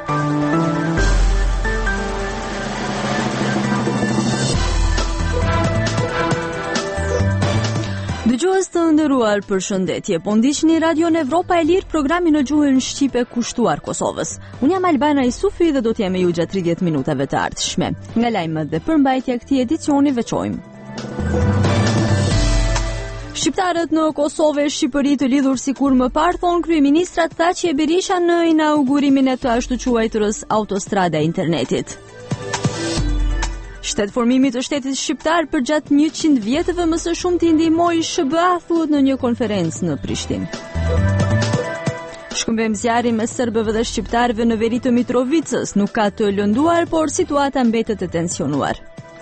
Dëgjues të nderuar, përshëndetje. Po ndiqni Radion Evropa e Lirë, programin në gjuhën shqipe kushtuar Kosovës. Unë jam Albana Isufi dhe do të jem me ju gjatë 30 minutave të ardhshme. Nga lajmet dhe përmbajtja e këtij edicioni veçojmë. Shqiptarët në Kosovë e Shqipëri të lidhur sikur më parë, thonë kryeministrat Thaçi e Berisha në inaugurimin e të ashtu quajturës autostrada e internetit. Shtetformimi të shtetit shqiptar për gjatë 100 vjetëve më së shumti ndihmoi SBA, thuhet në një konferencë në Prishtinë. Shkëmbim zjarri mes serbëve dhe shqiptarëve në veri të Mitrovicës nuk ka të lënduar, por situata mbetet e tensionuar.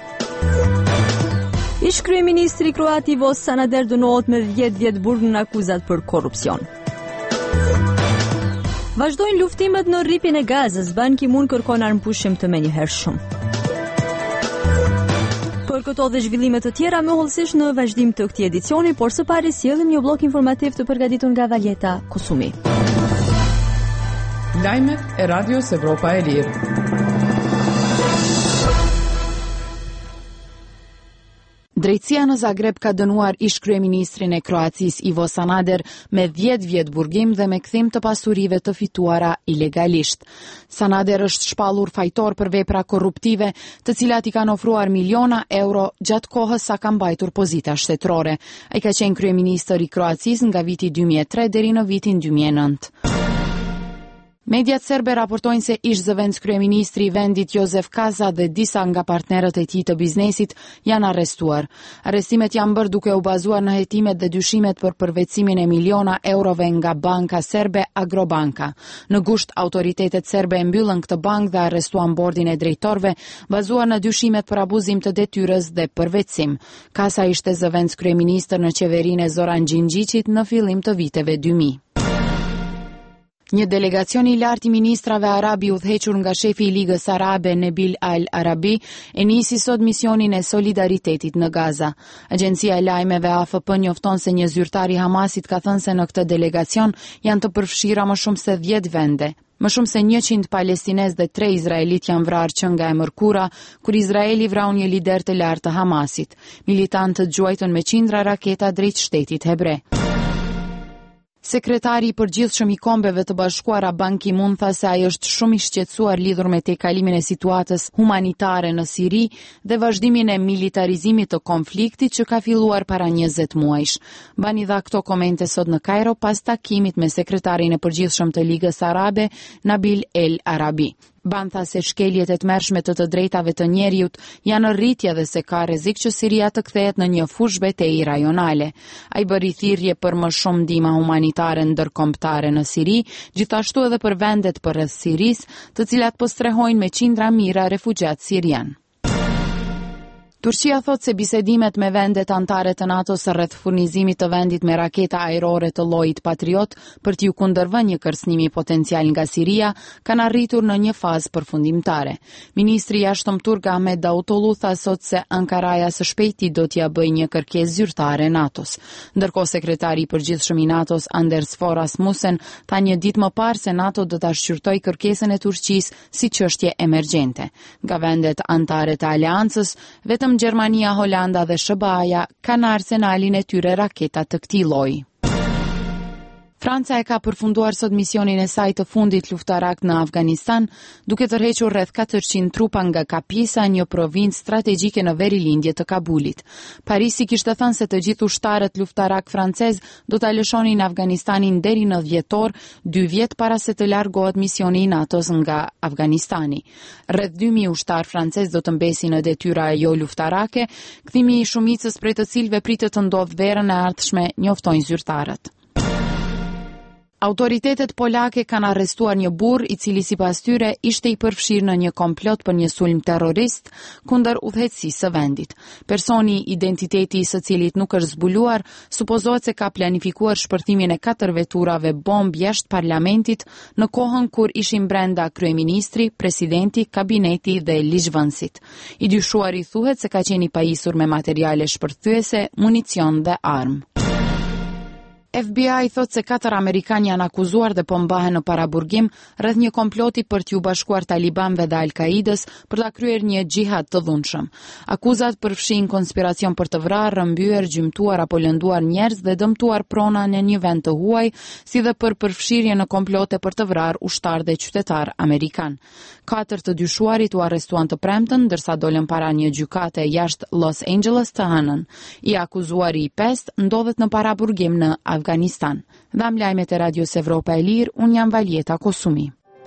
Ish kryeministri kroat Ivo Sanader dënohet me 10 vjet burg në akuzat për korrupsion. Vazhdojnë luftimet në rripin e Gazës, Ban Ki-moon kërkon armëpushim të menjëhershëm. Për këto dhe zhvillimet të tjera më hollësisht në vazhdim të këtij edicioni, por së pari sjellim një blok informativ të përgatitur nga Valjeta Kusumi. Lajmet e Radios Evropa e Lirë. Drejtësia në Zagreb ka dënuar ish kryeministrin e Kroacisë Ivo Sanader me 10 vjet burgim dhe me kthim të pasurive të fituara ilegalisht. Sanader është shpallur fajtor për vepra korruptive, të cilat i kanë ofruar miliona euro gjatë kohës sa ka mbajtur pozita shtetërore. Ai ka qenë kryeministër i Kroacisë nga viti 2003 deri në vitin 2009. Mediat serbe raportojnë se ish zëvendës kryeministri i vendit Jozef Kaza dhe disa nga partnerët e tij të biznesit janë arrestuar. Arrestimet janë bërë duke u bazuar në hetimet dhe dyshimet për përvecimin e miliona eurove nga banka serbe Agrobanka. Në gusht, autoritetet serbe e mbyllën këtë bankë dhe arrestuan bordin e drejtorëve, bazuar në dyshimet për abuzim të detyrës dhe përvecim. Kasa ishte zëvendës kryeministër në qeverinë e Zoran Gjingjicit në fillim të viteve 2000. Një delegacion i lartë i ministrave arab i udhëhequr nga shefi i Ligës Arabe Nabil Al-Arabi e nisi sot misionin e solidaritetit në Gaza. Agjencia e lajmeve AFP njofton se një zyrtar i Hamasit ka thënë se në këtë delegacion janë të përfshira më shumë se 10 vende. Më shumë se 100 palestinez dhe 3 izraelit janë vrarë që nga e mërkura, kur Izraeli vrau një lider të lartë të Hamasit. Militantët gjuajtën me qindra raketa drejt shtetit hebre. Sekretari i përgjithshëm i Kombeve të Bashkuara Ban Ki-moon tha se ai është shumë i shqetësuar lidhur me tejkalimin e situatës humanitare në Siri dhe vazhdimin e militarizimit të konfliktit që ka filluar para 20 muajsh. Ban i dha këto komente sot në Kairo pas takimit me sekretarin e përgjithshëm të Ligës Arabe Nabil El Arabi. Ban tha se shkeljet e tmerrshme të drejtave të njerëzit janë në rritje dhe se ka rrezik që Siria të kthehet në një fushë betejë rajonale. Ai bëri thirrje për më shumë ndihmë humanitare ndërkombëtare në Siri, gjithashtu edhe për vendet përreth Sirisë, të cilat po strehojnë me qindra mijëra refugjat sirian. Turqia thot se bisedimet me vendet anëtare të NATO-s rreth furnizimit të vendit me raketa ajrore të llojit Patriot për t'ju kundërvënë një kërcënimi potencial nga Siria kanë arritur në një fazë përfundimtare. Ministri i jashtëm turk Ahmet Davutoglu tha sot se Ankaraja së shpejti do t'ia bëjë një kërkesë zyrtare NATO-s. Ndërkohë sekretari i përgjithshëm i NATO-s Anders Fogh Rasmussen tha një ditë më parë se NATO do ta shqyrtojë kërkesën e Turqisë si çështje emergjente. Nga vendet anëtare të aleancës, vetëm Gjermania, Holanda dhe SBA-ja kanë arsenalin e tyre raketa të këtij lloji. Franca e ka përfunduar sot misionin e saj të fundit luftarak në Afganistan, duke tërhequr rreth 400 trupa nga Kapisa, një provincë strategjike në verilindje të Kabulit. Parisi kishte thënë se të gjithë ushtarët luftarak francez do ta lëshonin Afganistanin deri në dhjetor, 2 vjet para se të largohet misioni i NATO-s nga Afganistani. Rreth 2000 ushtar francez do të mbesin në detyra jo luftarake, kthimi i shumicës prej të cilëve pritet të ndodhë verën e ardhshme, njoftojnë zyrtarët. Autoritetet polake kanë arrestuar një burr i cili sipas tyre ishte i përfshirë në një komplot për një sulm terrorist kundër udhëheqësisë së vendit. Personi identiteti i së cilit nuk është zbuluar, supozohet se ka planifikuar shpërtimin e 4 veturave bomb jashtë parlamentit në kohën kur ishin brenda kryeministri, presidenti, kabineti dhe ligjvënësit. I dyshuari thuhet se ka qenë i pajisur me materiale shpërthyese, municion dhe armë. FBI thot se 4 amerikanë janë akuzuar dhe po mbahen në paraburgim rreth një komploti për t'u bashkuar talibanëve dhe Al-Qaidës për ta kryer një xhihad të dhunshëm. Akuzat përfshin konspiracion për të vrarë, rrëmbyer, gjymtuar apo lënduar njerëz dhe dëmtuar prona në një vend të huaj, si dhe për përfshirje në komplote për të vrarë ushtar dhe qytetar amerikan. 4 të dyshuarit u arrestuan të premten, ndërsa dolën para një gjykate jashtë Los Angeles të hënën. I akuzuari i 5 ndodhet në paraburgim në Afganistan. Dham lajmet e Radios Evropa e Lirë, unë jam Valjeta Kosumi.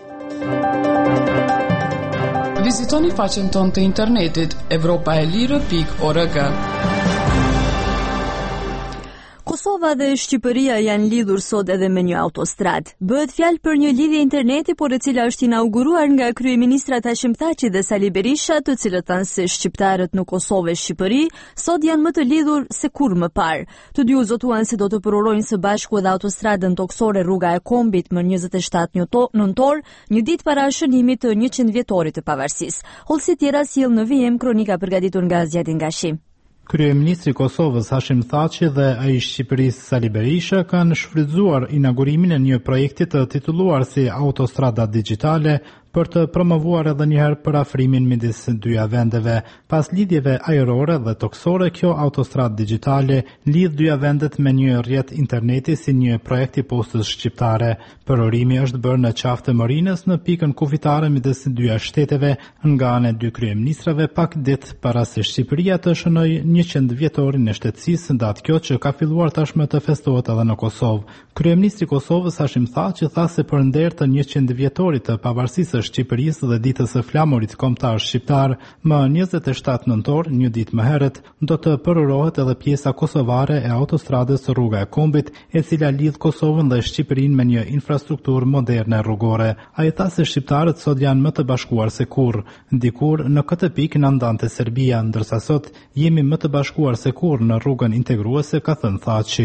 Vizitoni faqen tonë të internetit evropaelire.org. Kosova dhe Shqipëria janë lidhur sot edhe me një autostradë. Bëhet fjalë për një lidhje interneti, por e cila është inauguruar nga kryeministrat Hashim Thaçi dhe Sali Berisha, të cilët thanë se shqiptarët në Kosovë e Shqipëri sot janë më të lidhur se kur më parë. Të dy u zotuan se do të përurojnë së bashku edhe autostradën toksore Rruga e Kombit më 27 nëntor, një ditë para shënimit të 100 vjetorit të pavarësisë. Hollësi tjera sjell në vijim kronika përgatitur nga Zjadin Gashi. Kryeministri i Kosovës Hashim Thaçi dhe ai i Shqipërisë Sali Berisha kanë shfrytzuar inaugurimin e një projekti të titulluar si Autostrada Digjitale për të promovuar edhe njëherë parafrimin midis dyja vendeve. Pas lidhjeve ajrore dhe toksore, kjo autostradë digjitale lidh dyja vendet me një rrjet interneti si një projekt i postës shqiptare. Përorimi është bërë në qafë të Morinës në pikën kufitare midis dyja shteteve nga ana e dy kryeministrave pak ditë para se Shqipëria të shënojë 100 vjetorin e shtetësisë, datë kjo që ka filluar tashmë të festohet edhe në Kosovë. Kryeministri i Kosovës Hashim Thaçi tha se për nder të 100 vjetorit të pavarësisë Shqipërisë dhe ditës së flamurit kombëtar shqiptar, më 27 nëntor, një ditë më herët, do të përurohet edhe pjesa kosovare e autostradës Rruga e Kombit, e cila lidh Kosovën dhe Shqipërinë me një infrastrukturë moderne rrugore. Ai tha se shqiptarët sot janë më të bashkuar se kurrë. Dikur në këtë pikë na ndante Serbia, ndërsa sot jemi më të bashkuar se kurrë në rrugën integruese, ka thënë Thaçi.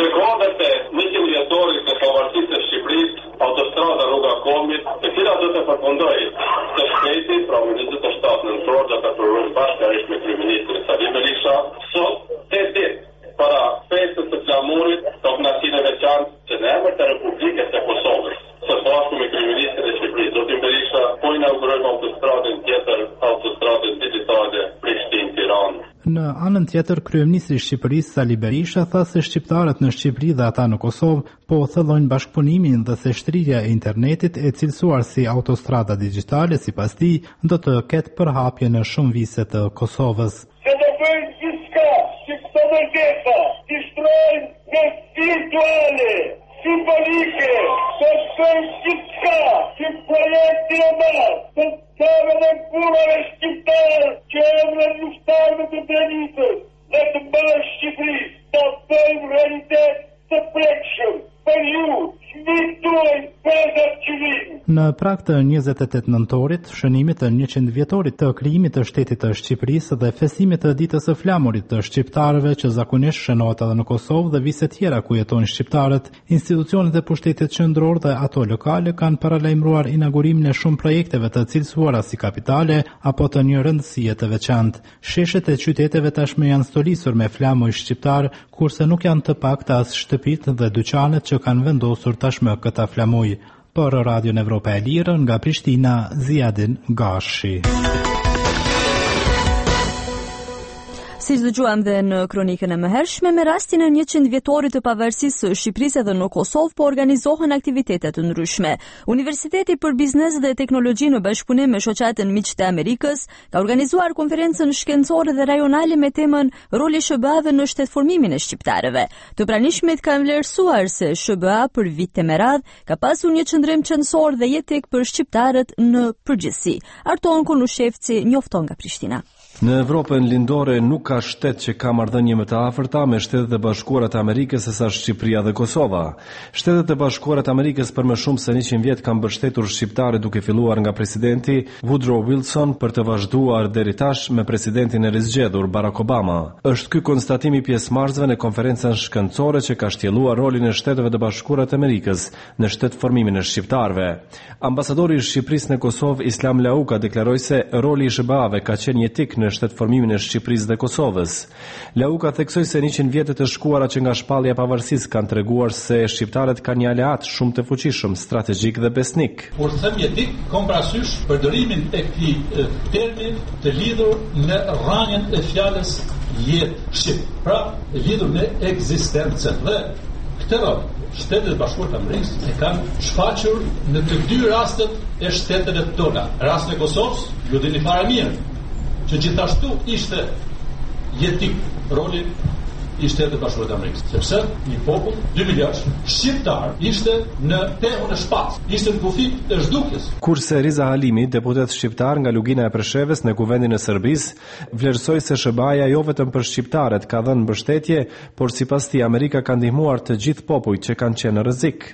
Autostrada Rruga e Kombit, e cila do të përfundojë të shteti, pra 27 nëntor, do të përfundojë bashkërisht me kryeministrin Sali Berisha, sot 8 ditë para festës së flamurit të kënaqësinë veçantë që në emër të Republikës së Kosovës, së bashku me kryeministrin e Shqipërisë, zotin Berisha, po inaugurojmë autostradën tjetër, autostradën digjitale Prishtinë-Tiranë. Në anën tjetër, kryeministri i Shqipërisë Sali Berisha tha se shqiptarët në Shqipëri dhe ata në Kosovë po thellojnë bashkëpunimin dhe se shtrirja e internetit e cilësuar si autostrada digjitale sipas tij do të ketë përhapje në shumë vise të Kosovës. Se do bëjnë gjithçka që këto mëdheta të shtrojnë në virtuale, simbolike, të bëjnë gjithçka që projekti e marë, të tëve dhe kurave shqiptarë që emre lushtarëve të drenitës dhe të marë Shqipëri, të bëjmë realitet të prekshëm për ju, shmituajnë pezat qëllim. Në prag të 28 nëntorit, shënimit të 100 vjetorit të krijimit të shtetit të Shqipërisë dhe festimit të ditës së flamurit të shqiptarëve që zakonisht shënohet edhe në Kosovë dhe vise tjera ku jetojnë shqiptarët, institucionet e pushtetit qendror dhe ato lokale kanë paralajmëruar inaugurimin e shumë projekteve të cilësuara si kapitale apo të një rëndësie të veçantë. Sheshet e qyteteve tashmë janë stolisur me flamuj shqiptar, kurse nuk janë të pakta as shtëpitë dhe dyqanet që kanë vendosur tashmë këta flamuj. Për Radion Evropa e Lirë, nga Prishtina, Zjadin Gashi. Si dëgjuam dhe në kronikën e mëhershme, me rastin e 100 vjetorit të pavarësisë së Shqipërisë edhe në Kosovë po organizohen aktivitete të ndryshme. Universiteti për Biznes dhe Teknologji në bashkëpunim me shoqatën Miq të Amerikës ka organizuar konferencën shkencore dhe rajonale me temën Roli SHBA-ve në shtetformimin e shqiptarëve. Të pranishmit kanë vlerësuar se SHBA për vite me radhë ka pasur një qëndrim qendror dhe jetik për shqiptarët në përgjithësi. Arton Konushevci njofton nga Prishtina. Në Evropën lindore nuk ka shtet që ka marrëdhënie më të afërta me Shtetet e Bashkuara të Amerikës sesa Shqipëria dhe Kosova. Shtetet e Bashkuara të Amerikës për më shumë se 100 vjet kanë mbështetur shqiptarët duke filluar nga presidenti Woodrow Wilson për të vazhduar deri tash me presidentin e rizgjedhur Barack Obama. Është ky konstatimi i pjesëmarrësve në konferencën shkencore që ka shtjelluar rolin e Shteteve të Bashkuara të Amerikës në shtetformimin e shqiptarëve. Ambasadori i Shqipërisë në Kosovë Islam Lauka deklaroi se roli i SHBA-ve ka qenë jetik në shtetëformimin e Shqipërisë dhe Kosovës. Lauka theksoi se 100 vjetët e shkuara që nga shpallja e pavarësisë kanë treguar se shqiptarët kanë një aleat shumë të fuqishëm, strategjik dhe besnik. Kur them jetik, kam parasysh përdorimin e këtij termi të lidhur në rrënjën e fjalës jetë shqip. Pra, lidhur me ekzistencën dhe këtë rol Shtetet e Bashkuara të Amerikës e kanë shfaqur në të dy rastet e shteteve tona. Rastin e Kosovës, ju dini fare mirë, që gjithashtu ishte jetik roli i Shtetit të Bashkuara të Amerikës, sepse një popull 2 miliard shqiptar ishte në tehun e shpatës, ishte në kufi të zhdukjes. Kurse Riza Halimi, deputet shqiptar nga Lugina e Preshevës në Kuvendin e Serbisë, vlerësoi se SBA-ja jo vetëm për shqiptarët ka dhënë mbështetje, por sipas tij Amerika ka ndihmuar të gjithë popujt që kanë qenë në rrezik.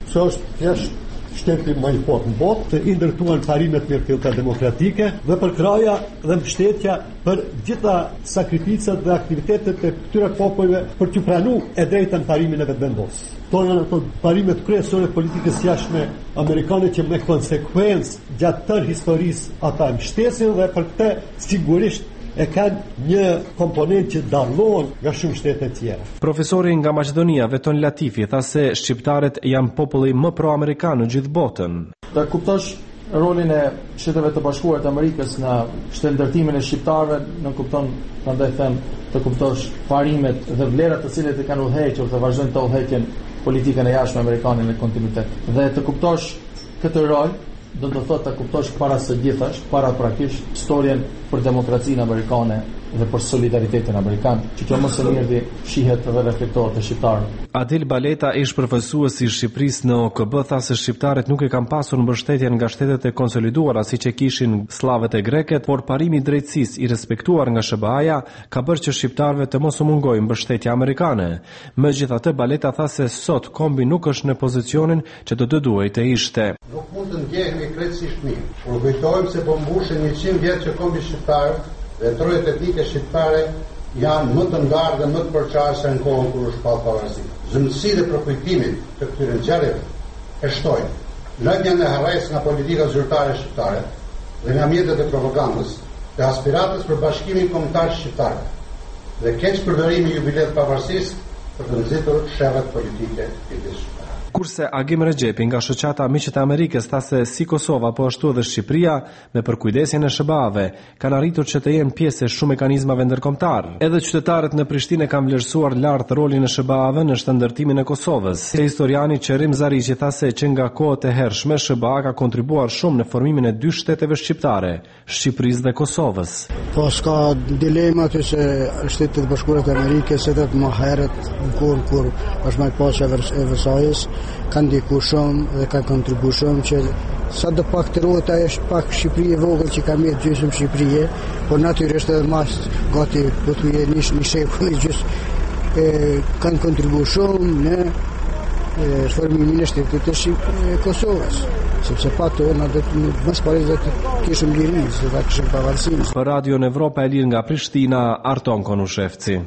Shteti më i fortë në botë, të indërtuan parimet me rrethëta demokratike dhe për kraja dhe mbështetja për gjitha sakrificat dhe aktivitetet e këtyre popujve për të pranuar e drejtën parimin e vetëvendosjes. Tonë në ato parimet kryesore politikës jashtme amerikane që me konsekuencë gjatë tërë historisë ata mbështesin dhe për këtë sigurisht e kanë një komponent që dallohen nga shumë shtete tjera. Profesori nga Maqedonia, Veton Latifi, tha se shqiptarët janë populli më pro-amerikan në gjithë botën. Ta kuptosh rolin e Shteteve të Bashkuara të Amerikës në shtetëndërtimin e shqiptarëve, në kupton, prandaj them, të kuptosh parimet dhe vlerat të cilat e kanë udhëhequr të vazhdojnë të udhëheqin politikën e jashtme amerikane në kontinuitet. Dhe të kuptosh këtë rol do të thotë të kuptosh para së gjithash, para prakisht, historien për demokracinë amerikane dhe për solidaritetin amerikan, që kjo mos e mirë shihet dhe reflektohet te shqiptarët. Adil Baleta, ish përfaqësues i Shqipërisë në OKB, tha se shqiptarët nuk e kanë pasur mbështetjen nga shtetet e konsoliduara siç e kishin sllavet e greket, por parimi i drejtësisë i respektuar nga SBA-ja ka bërë që shqiptarëve të mos u mungojë mbështetja amerikane. Megjithatë, Baleta tha se sot kombi nuk është në pozicionin që do të duhej të ishte. Nuk mund të ndjehemi krejtësisht mirë. Kur kujtojmë se po mbushin 100 vjet që kombi shqiptar dhe trojet etnike shqiptare janë më të ndarë dhe më të përqarëse në kohën kur u shpall pavarësia. Zëmësi dhe përkujtimin të këtyre ngjarjeve e shtojnë lëndjen e harres nga politika zyrtare shqiptare dhe nga mjetet e propagandës dhe aspiratës për bashkimin kombëtar shqiptar dhe keq përdorimi i jubileut pavarësisë për të nxitur sherrët politike të shqiptarëve. Kurse Agim Regjepi nga shoqata Miqët e Amerikës tha se si Kosova po ashtu edhe Shqipëria me përkujdesjen e SBA-ve kanë arritur që të jenë pjesë e shumë mekanizmave ndërkombëtar. Edhe qytetarët në Prishtinë kanë vlerësuar lart rolin e SBA-ve në shtetëndërtimin e Kosovës. Historiani Qerim Zariqi tha se që nga kohët e hershme SBA ka kontribuar shumë në formimin e 2 shteteve shqiptare, Shqipërisë dhe Kosovës. Po s'ka dilema aty se Shtetet e Bashkuara të Amerikës edhe më herët kur është më pas e Versajës kanë ndiku shumë dhe kanë kontribu shumë që sa do pak të rohet është pak Shqipëri e vogël që ka mjetë gjysmë Shqipërie, por natyrisht edhe mas gati po të jetë një shekull gjysmë kanë kontribu shumë në formimin e shtetit të Kosovës, sepse pa to na do të mos parë të kishim lirin, se ta kishim pavarësinë. Për Radio Evropa e Lirë nga Prishtina, Arton Konushevci.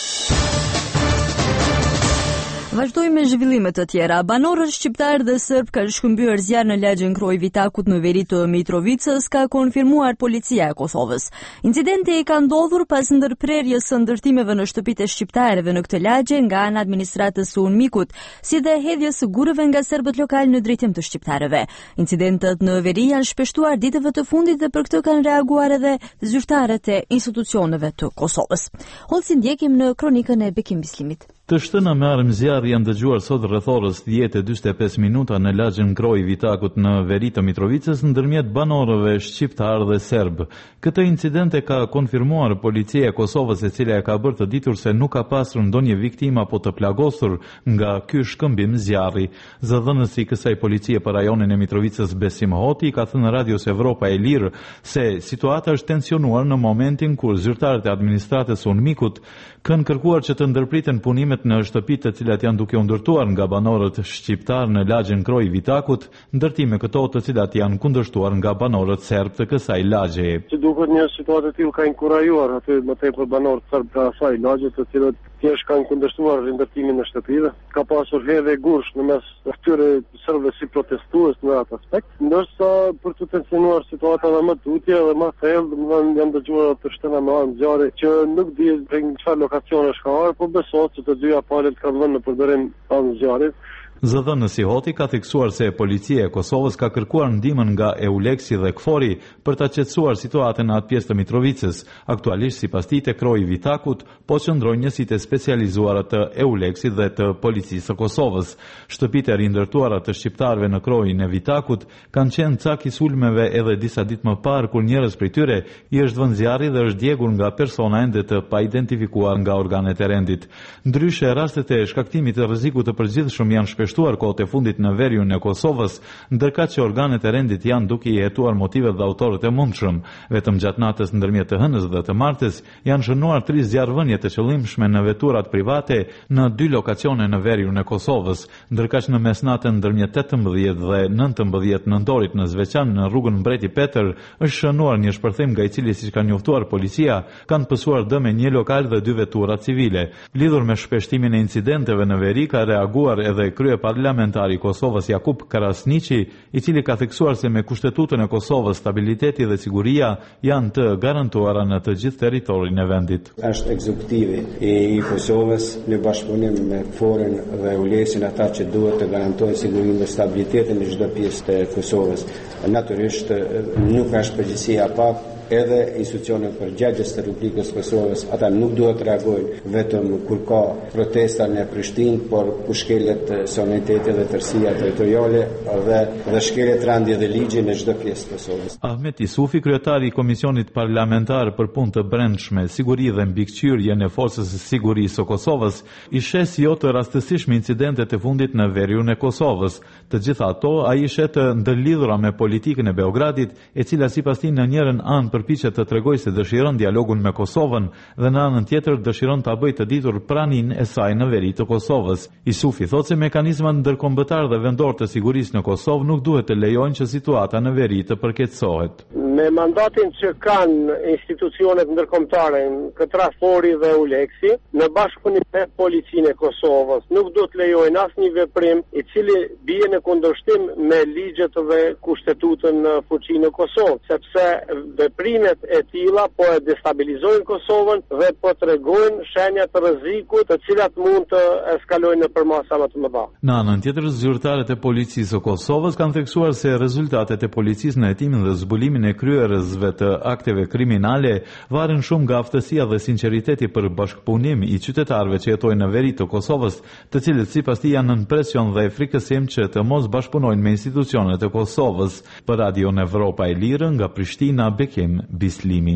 Vazhdojmë me zhvillimet të tjera. Banorët shqiptar dhe serb kanë shkëmbyer zjarr në lagjin Kroj Vitakut në veri të Mitrovicës, ka konfirmuar policia e Kosovës. Incidenti ka ndodhur pas ndërprerjes së ndërtimeve në shtëpitë e shqiptarëve në këtë lagje nga ana administratës së Unmikut, si dhe hedhjes së gurëve nga serbët lokal në drejtim të shqiptarëve. Incidentet në veri janë shpeshtuar ditëve të fundit dhe për këtë kanë reaguar edhe zyrtarët e institucioneve të Kosovës. Holsi ndjekim në kronikën e Bekim Bislimit. Të shtëna me armë zjarr janë dëgjuar sot rreth orës 10:45 minuta në lagjin Kroj Vitakut në veri të Mitrovicës ndërmjet banorëve shqiptar dhe serb. Këtë incident e ka konfirmuar policia e Kosovës, e cila e ka bërë të ditur se nuk ka pasur ndonjë viktim apo të plagosur nga ky shkëmbim zjarri. Zëdhënësi i kësaj policie për rajonin e Mitrovicës Besim Hoti ka thënë Radios Evropa e Lirë se situata është tensionuar në momentin kur zyrtarët e administratës Unmikut kanë kërkuar që të ndërpriten punimet në shtëpitë të cilat janë duke u ndërtuar nga banorët shqiptar në lagjin Kroj Vitakut, ndërtime këto të cilat janë kundërshtuar nga banorët serb të kësaj lagje. Që duket një situatë e tillë ka inkurajuar aty më tepër banorët serb të asaj lagje, të cilët thjesht kanë kundërshtuar rindërtimin e shtëpive. Ka pasur hedhje gursh në mes këtyre serbëve si protestues në atë aspekt, ndërsa për të tensionuar situatën më tutje dhe më thellë, domethënë janë dëgjuar të shtena me anë zjarri që nuk di në çfarë lokacione ka ardhur, por besohet se të dyja palët kanë vënë në përdorim anë zjarrit. Zëdhënës i Hoti ka theksuar se policia e Kosovës ka kërkuar ndihmën nga Euleksi dhe KFOR-i për ta qetësuar situatën në atë pjesë të Mitrovicës. Aktualisht, sipas tij, tek kroji Vitakut po qëndrojnë njësitë specializuara të Euleksit dhe të policisë së Kosovës. Shtëpitë e rindërtuara të shqiptarëve në krojin e Vitakut kanë qenë cak i sulmeve edhe disa ditë më parë, kur njerëz prej tyre i është vënë zjarri dhe është djegur nga persona ende të paidentifikuar nga organet e rendit. Ndryshe, rastet e shkaktimit të rrezikut të përgjithshëm janë shpeshtuar kohët e fundit në veriun e Kosovës, ndërkaq që organet e rendit janë duke i hetuar motivet dhe autorët e mundshëm. Vetëm gjatë natës ndërmjet të hënës dhe të martës janë shënuar 3 zjarrvënie të qëllimshme në veturat private në 2 lokacione në veriun e Kosovës, ndërkaq në mesnatën ndërmjet 18 dhe 19 nëntorit në Zveçan në rrugën Mbreti Petër është shënuar një shpërthim nga i cili, siç ka njoftuar policia, kanë pësuar dëm një lokal dhe 2 vetura civile. Lidhur me shpeshtimin e incidenteve në veri ka reaguar edhe parlamentari i Kosovës Jakub Karasniqi, i cili ka theksuar se me Kushtetutën e Kosovës stabiliteti dhe siguria janë të garantuara në të gjithë territorin e vendit. Është ekzekutivi i Kosovës në bashkëpunim me KFOR-in dhe Euleksin ata që duhet të garantojnë sigurinë dhe stabilitetin në çdo pjesë të Kosovës. Natyrisht nuk është përgjegjësia pak edhe institucionet përgjegjës të Republikës Kosovës, ata nuk duhet të reagojnë vetëm kur ka protesta në Prishtinë, por ku shkelet suvereniteti dhe tërësia territoriale dhe shkelet rëndje dhe ligji në çdo pjesë të Kosovës. Ahmet Isufi, kryetari i Komisionit Parlamentar për Punë të Brendshme, Siguri dhe Mbikëqyrje në Forcës së Sigurisë së Kosovës, i shes jo të rastësishme incidentet e fundit në veriun e Kosovës. Të gjitha ato ai shet të ndërlidhura me politikën e Beogradit, e cila sipas tij në njërin anë përpiqet të tregojë se dëshiron dialogun me Kosovën dhe në anën tjetër dëshiron ta bëjë të ditur praninë e saj në veri të Kosovës. Isufi thotë se mekanizmat ndërkombëtar dhe vendor të sigurisë në Kosovë nuk duhet të lejojnë që situata në veri të përkeqësohet. Me mandatin që kanë institucionet ndërkombëtare, këtë rast KFOR-i dhe Euleksi, në bashkëpunim me policinë e Kosovës, nuk do të lejojnë asnjë veprim i cili bie në kundërshtim me ligjet dhe Kushtetutën në fuqinë e Kosovës, sepse veprimet e tilla po e destabilizojnë Kosovën dhe po tregojnë shenja të rrezikut, të cilat mund të eskalojnë nëpër masa më të mëdha. Në anën tjetër, zyrtarët e policisë së Kosovës kanë theksuar se rezultatet e policisë në hetimin dhe zbulimin e kryerësve të akteve kriminale varen shumë nga aftësia dhe sinqeriteti për bashkëpunim i qytetarëve që jetojnë në veri të Kosovës, të cilët sipas tij janë në presion dhe frikësim që të mos bashkëpunojnë me institucionet e Kosovës. Për Radio Evropa e Lirë nga Prishtina, Bekim Bislimi.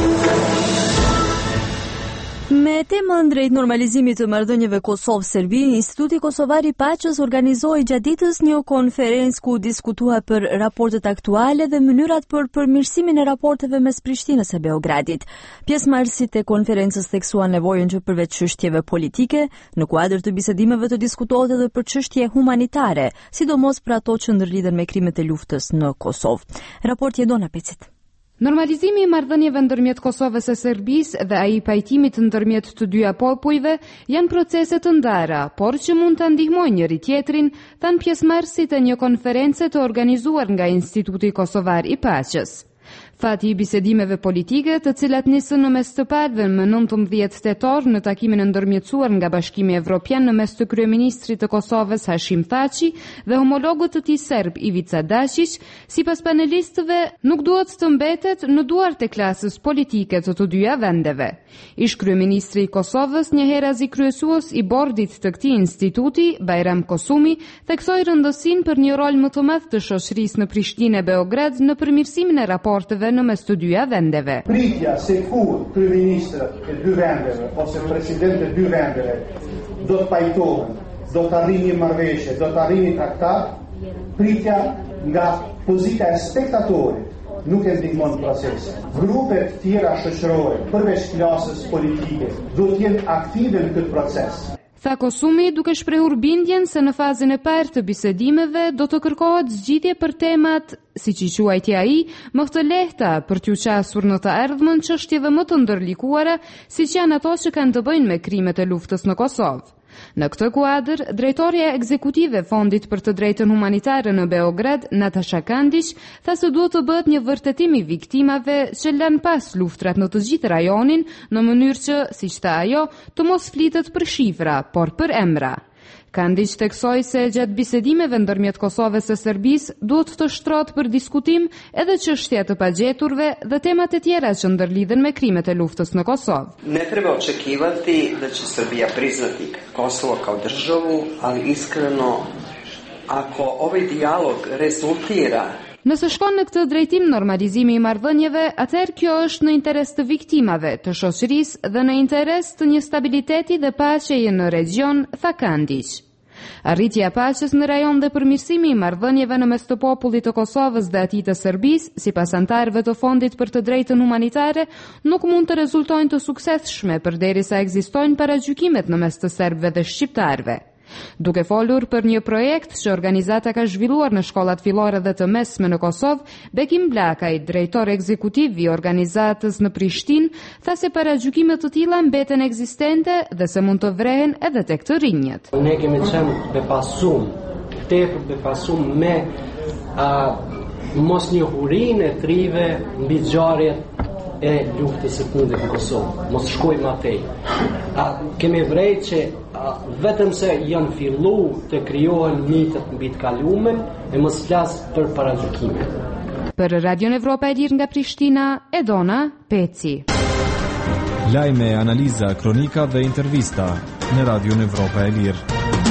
Me temën drejt normalizimit të marrëdhënieve Kosovë-Serbi, Instituti Kosovar i Paqes organizoi gjatë ditës një konferencë ku diskutua për raportet aktuale dhe mënyrat për përmirësimin e raporteve mes Prishtinës e Beogradit. Pjesëmarrësit e konferencës theksuan nevojën që përveç çështjeve politike, në kuadër të bisedimeve të diskutohet edhe për çështje humanitare, sidomos për ato që ndërlidhen me krimet e luftës në Kosovë. Raporti Edona Pecit. Normalizimi i marrëdhënieve ndërmjet Kosovës e Serbisë dhe ai pajtimit ndërmjet të dyja popujve janë procese të ndara, por që mund të ndihmojnë njëri tjetrin, thanë pjesëmarrësit e një konference të organizuar nga Instituti Kosovar i Paqes. Fati i bisedimeve politike, të cilat nisën në mes të parëve më 19 tetor në takimin e ndërmjetësuar nga Bashkimi Evropian në mes të kryeministrit të Kosovës Hashim Thaçi dhe homologët të tij serb Ivica Dačić, sipas panelistëve, nuk duhet të mbetet në duart e klasës politike të të dyja vendeve. Ish kryeministri i Kosovës, njëherëzi kryesues i bordit të këtij instituti, Bajram Kosumi, theksoi rëndësinë për një rol më të madh të shoqërisë në Prishtinë e Beograd në përmirësimin e raporteve në mes të dyja vendeve. Pritja se kur kryeministrat e dy vendeve ose presidentët e dy vendeve do të pajtohen, do të arrijnë një marrëveshje, do të arrijnë një traktat, pritja nga pozita e spektatorit nuk e ndihmon procesin. Grupet tjera shoqërore, përveç klasës politike, do të jenë aktive në këtë proces. tha Kosumi duke shprehur bindjen se në fazën e parë të bisedimeve do të kërkohet zgjidhje për temat, siç i quajti ai, më të lehta për t'u qasur në të ardhmen çështjeve më të ndërlikuara, siç janë ato që kanë të bëjnë me krimet e luftës në Kosovë. Në këtë kuadër, drejtoria ekzekutive e Fondit për të drejtën humanitare në Beograd, Natasha Kandić, tha se duhet të bëhet një vërtetim i viktimave që lanë pas luftrat në të gjithë rajonin, në mënyrë që, siç tha ajo, të mos flitet për shifra, por për emra. Kandić theksoi se gjatë bisedimeve ndërmjet Kosovës e Serbisë duhet të shtrohet për diskutim edhe çështja të pagjeturve dhe temat e tjera që ndërlidhen me krimet e luftës në Kosovë. Ne treba očekivati da će Srbija priznati Kosovo kao državu, ali iskreno ako ovaj dijalog rezultira Nëse shkon në këtë drejtim normalizimi i marrëdhënieve, atëherë kjo është në interes të viktimave, të shoqërisë dhe në interes të një stabiliteti dhe paqeje në region, tha Kandić. Arritja e paqes në rajon dhe përmirësimi i marrëdhënieve në mes të popullit të Kosovës dhe atij të Serbisë, sipas anëtarëve të Fondit për të drejtën humanitare, nuk mund të rezultojnë të suksesshme përderisa ekzistojnë paragjykimet në mes të serbëve dhe shqiptarëve. Duke folur për një projekt që organizata ka zhvilluar në shkollat fillore dhe të mesme në Kosovë, Bekim Blakaj, drejtor ekzekutiv i organizatës në Prishtinë, tha se paragjykime të tilla mbeten ekzistente dhe se mund të vrehen edhe tek të rinjët. Ne kemi qenë bepasum, tepër bepasum me mosnjohurinë e trive mbi ngjarjet e luftës së fundit në Kosovë. Mos shkojmë atej. Kemi vrejtë që vetëm se janë fillu të krijohen mitet mbi të kalumen e mos flas për paragjykime. Për Radion Evropa e Lirë nga Prishtina, Edona Peci. Lajme, analiza, kronika dhe intervista në Radion Evropa e Lirë.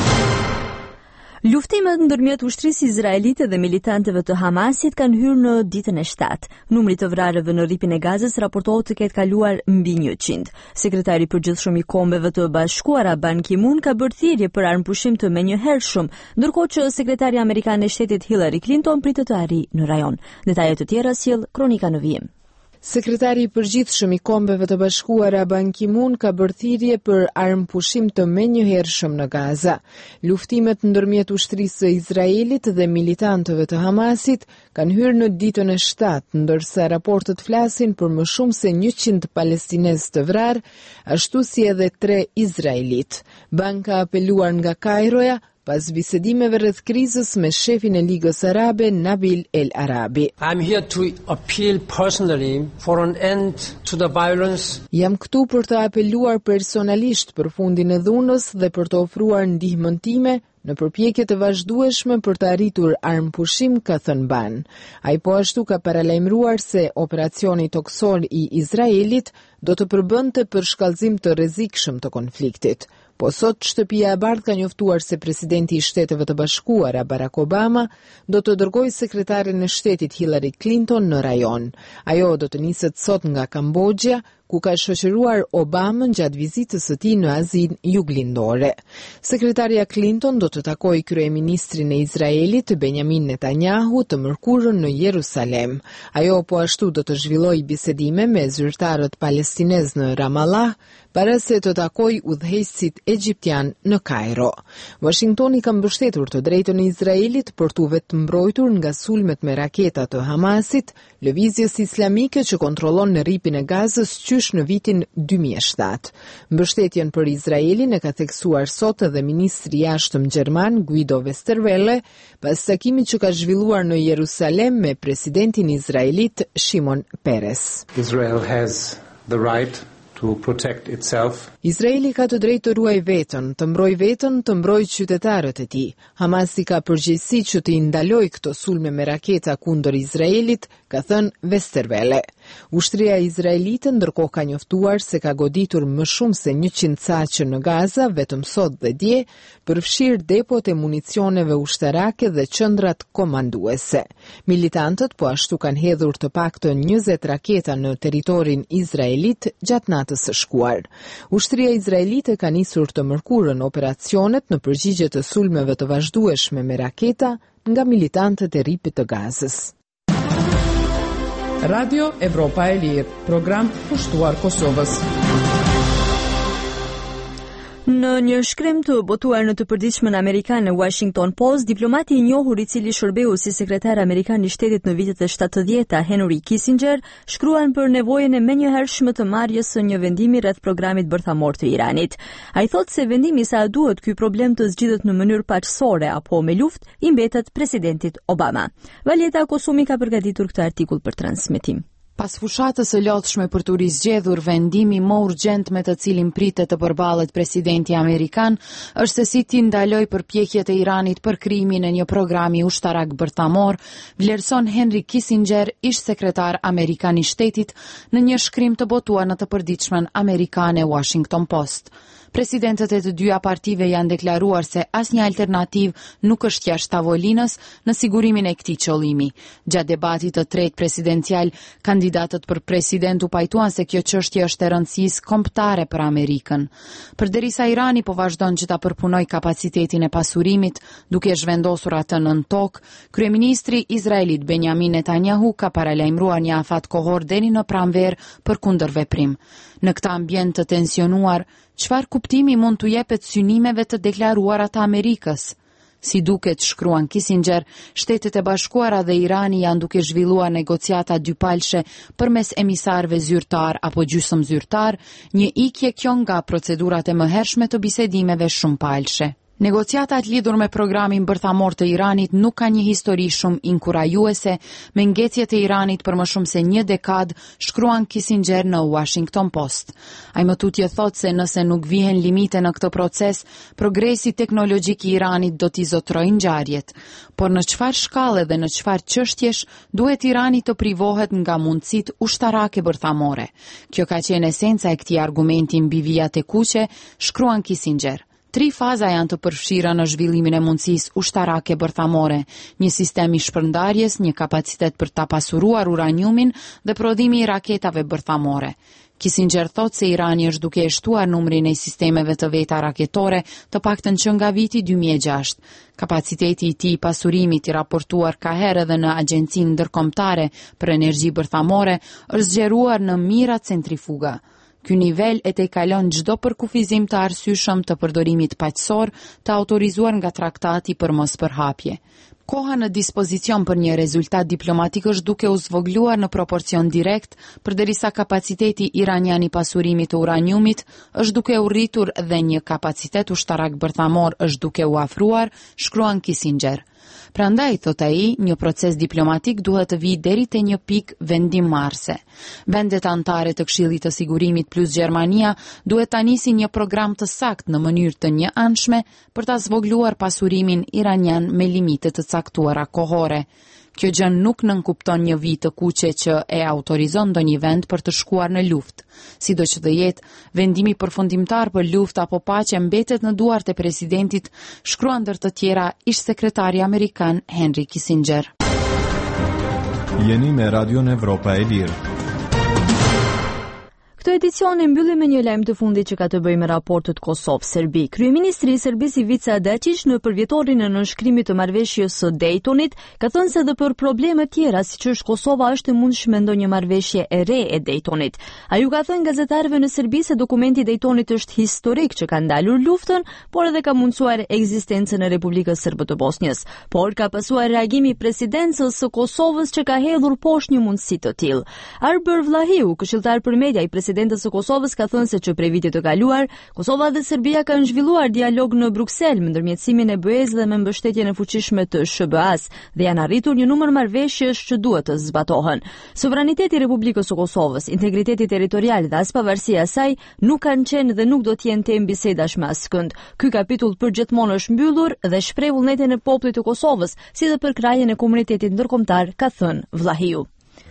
Luftimet ndërmjet ushtrisë izraelite dhe militantëve të Hamasit kanë hyrë në ditën e 7. Numri të vrarëve në rripin e Gazës raportohet të ketë kaluar mbi 100. Sekretari i përgjithshëm i Kombeve të Bashkuara Ban Ki-moon ka bërë thirrje për armëpushim të menjëhershëm, ndërkohë që sekretari amerikan e shtetit Hillary Clinton pritet të arrijë në rajon. Detajet të tjera sjell kronika në vijim. Sekretari i përgjithshëm i Kombeve të Bashkuara Ban Ki-moon ka bërë thirrje për armëpushim të menjëhershëm në Gaza. Luftimet ndërmjet ushtrisë së Izraelit dhe militantëve të Hamasit kanë hyrë në ditën e 7, ndërsa raportet flasin për më shumë se 100 palestinezë të vrarë, ashtu si edhe 3 izraelit. Ban ka apeluar nga Kairoja pas bisedimeve rreth krizës me shefin e Ligës Arabe Nabil El Arabi. I'm here to appeal personally for an end to the violence. Jam këtu për të apeluar personalisht për fundin e dhunës dhe për të ofruar ndihmën time në përpjekje të vazhdueshme për të arritur armëpushim, ka thënë Ban. Ai po ashtu ka paralajmëruar se operacioni toksor i Izraelit do të përbënte për shkallëzim të rrezikshëm të konfliktit. Po sot Shtëpia e Bardhë ka njoftuar se presidenti i Shteteve të Bashkuara Barack Obama do të dërgojë sekretarin e shtetit Hillary Clinton në rajon. Ajo do të niset sot nga Kambodja, ku ka shoqëruar Obamën gjatë vizitës së tij në Azinë Juglindore. Sekretaria Clinton do të takojë kryeministrin e Izraelit Benjamin Netanyahu të mërkurën në Jerusalem. Ajo po ashtu do të zhvillojë bisedime me zyrtarët palestinez në Ramallah, para se të takojë udhëheqësit egjiptian në Kairo. Washingtoni ka mbështetur të drejtën e Izraelit për t'u vetë mbrojtur nga sulmet me raketa të Hamasit, lëvizjes islamike që kontrollon në rripin e Gazës qysh në vitin 2007. Mbështetjen për Izraelin e ka theksuar sot edhe ministri i jashtëm gjerman Guido Westerwelle, pas takimit që ka zhvilluar në Jerusalem me presidentin izraelit Shimon Peres. Israel has the right to protect itself. Izraeli ka të drejtë të ruaj veten, të mbrojë veten, të mbrojë qytetarët e tij. Hamasi ka përgjegjësi që të ndalojë këto sulme me raketa kundër Izraelit, ka thënë Westerwelle. Ushtria izraelite ndërkohë ka njoftuar se ka goditur më shumë se 100 caqe në Gaza vetëm sot dhe dje, përfshirë depot e municioneve ushtarake dhe qendrat komanduese. Militantët po ashtu kanë hedhur të paktën 20 raketa në territorin izraelit gjatë natës së shkuar. Ushtria izraelite ka nisur të mërkurën operacionet në përgjigje të sulmeve të vazhdueshme me raketa nga militantët e rripit të Gazës. Radio Evropa e Lirë, program pushtuar Kosovës. Në një shkrim të botuar në të përditshmën amerikan në Washington Post, diplomati I njohur I cili shërbeu si sekretar amerikan I shtetit në vitet e 70-ta, Henry Kissinger, shkruan për nevojën e menjëhershme të marrjes së një vendimi rreth programit bërthamor të Iranit. Ai thotë se vendimi sa duhet ky problem të zgjidhet në mënyrë paqësore apo me luftë I mbetet presidentit Obama. Valeta Kosumi ka përgatitur këtë artikull për transmetim. Pas fushatës së lodhshme për të rizgjedhur vendimi më urgjent me të cilin pritet të përballet presidenti amerikan, është se si ti ndaloj përpjekjet e Iranit për krijimin e një programi ushtarak bërthamor, vlerëson Henry Kissinger, ish sekretar amerikan I shtetit, në një shkrim të botuar në të përditshmën amerikane Washington Post. Presidentët e të dyja partive janë deklaruar se asnjë alternativë nuk është jashtë tavolinës në sigurimin e këtij qëllimi. Gjatë debatit të tretë presidencial, kandidatët për president u pajtuan se kjo çështje është e rëndësisë kombëtare për Amerikën. Përderisa Irani po vazhdon që ta përpunojë kapacitetin e pasurimit, duke zhvendosur atë nën tokë, kryeministri Izraelit Benjamin Netanyahu ka paralajmëruar një afat kohor deri në pranverë për kundërveprim. Në këtë ambient të tensionuar, çfarë kuptimi mund t'u jepet synimeve të deklaruara të Amerikës? Si duket, shkruan Kissinger, Shtetet e Bashkuara dhe Irani janë duke zhvilluar negociata dypalshe përmes emisarëve zyrtar apo gjysmëzyrtar, një ikje kjo nga procedurat e mëhershme të bisedimeve shumëpalshe. Negociatat lidhur me programin bërthamor të Iranit nuk ka një histori shumë inkurajuese, me ngecjet e Iranit për më shumë se një dekadë, shkruan Kissinger në Washington Post. Ai më tutje thot se nëse nuk vihen limite në këtë proces, progresi teknologjik I Iranit do t'i zotrojë ngjarjet. Por në çfarë shkallë dhe në çfarë çështjesh duhet Irani të privohet nga mundësitë ushtarake bërthamore? Kjo ka qenë esenca e këtij argumenti mbi vijat e kuqe, shkruan Kissinger. 3 faza janë të përfshira në zhvillimin e mundësisë ushtarake bërthamore, një sistem I shpërndarjes, një kapacitet për ta pasuruar uraniumin dhe prodhimi I raketave bërthamore. Kissinger thot se Irani është duke e shtuar numrin e sistemeve të veta raketore, të paktën që nga viti 2006. Kapaciteti I tij I pasurimit I raportuar ka herë edhe në Agjencinë Ndërkombëtare për Energji Bërthamore është zgjeruar në mijëra centrifuga. Ky nivel e tejkalon çdo përkufizim të arsyeshëm të përdorimit paqësor të autorizuar nga traktati për mospërhapje. Koha në dispozicion për një rezultat diplomatik është duke u zvogluar në proporcion direkt, përderisa kapaciteti iranian I pasurimit të uraniumit është duke u rritur dhe një kapacitet ushtarak bërthamor është duke u afruar, shkruan Kissinger. Prandaj, thot ai, një proces diplomatik duhet të vijë deri te një pikë vendimarrëse. Vendet anëtare të Këshillit të Sigurimit plus Gjermania duhet ta nisin një program të saktë në mënyrë të njëanshme për ta zvogluar pasurimin iranian me limite të caktuara kohore. Kjo gjë nuk nënkupton një vit të kuqe që e autorizon ndonjë vend për të shkuar në luftë. Sidoqë të jetë, vendimi përfundimtar për luftë apo paqe mbetet në duart e presidentit, shkruan ndër të tjera ish sekretari amerikan Henry Kissinger. Jeni me Radion Evropa e Lirë. Këtë edicion e mbyllim me një lajm të fundit që ka të bëjë me raportet Kosovë-Serbi. Kryeministri I Serbisë Ivica Dačić në përvjetorin e nënshkrimit të marrëveshjes së Daytonit ka thënë se edhe për probleme tjera siç është Kosova është e mundshme ndonjë marrëveshje e re e Daytonit. Ai u ka thënë gazetarëve në Serbi se dokumenti I Daytonit është historik që ka ndalur luftën, por edhe ka mundsuar ekzistencën e Republikës Serbe të Bosnjës. Por ka pasur reagimi I presidencës së Kosovës që ka hedhur poshtë një mundësi të tillë. Arber Vlahiu, këshilltar për media I presidentës së Kosovës, ka thënë se që prej vitit të kaluar, Kosova dhe Serbia kanë zhvilluar dialog në Bruksel me ndërmjetësimin e BE-s dhe me mbështetjen e fuqishme të SBA-s dhe janë arritur një numër marrëveshjesh që duhet të zbatohen. Sovraniteti I Republikës së Kosovës, integriteti territorial dhe as pavarësia e saj nuk kanë qenë dhe nuk do të jenë temë bisedash me askënd. Ky kapitull përgjithmonë është mbyllur dhe shpreh vullnetin e popullit të Kosovës, si dhe për krajën e komunitetit ndërkombëtar, ka thënë Vlahiu.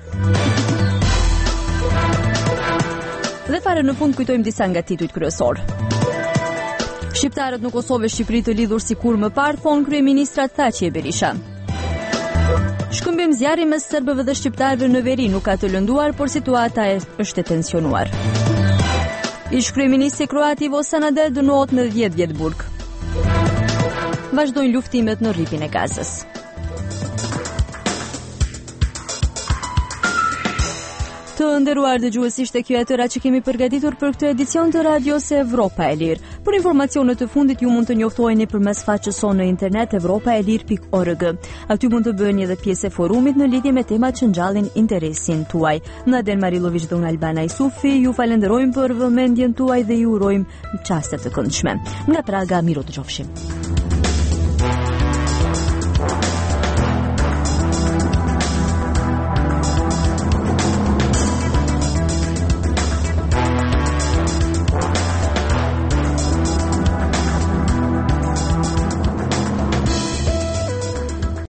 Dhe fare në fund kujtojmë disa nga titujt kryesor. Shqiptarët në Kosovë e Shqipëri të lidhur sikur më parë, thonë kryeministra Thaçi e Berisha. Shkëmbim zjarri mes serbëve dhe shqiptarëve në veri nuk ka të lënduar, por situata është e tensionuar. Ish kryeministri kroat Ivo Sanader dënohet me 10 vjet burg. Vazhdojnë luftimet në rripin e Gazës. Të nderuar dëgjues, ishte kjo e tëra që kemi përgatitur për këtë edicion të Radios Evropa e Lirë. Për informacionet të fundit ju mund të njoftoheni përmes faqes sonë në internet evropaelir.org. Aty mund të bëheni edhe pjesë e forumit në lidhje me temat që ngjallin interesin tuaj. Në Aden Marilovic dhe unë Albana Isufi ju falenderojmë për vëmendjen tuaj dhe ju urojmë çaste të këndshme. Nga Praga, miru të qofshim.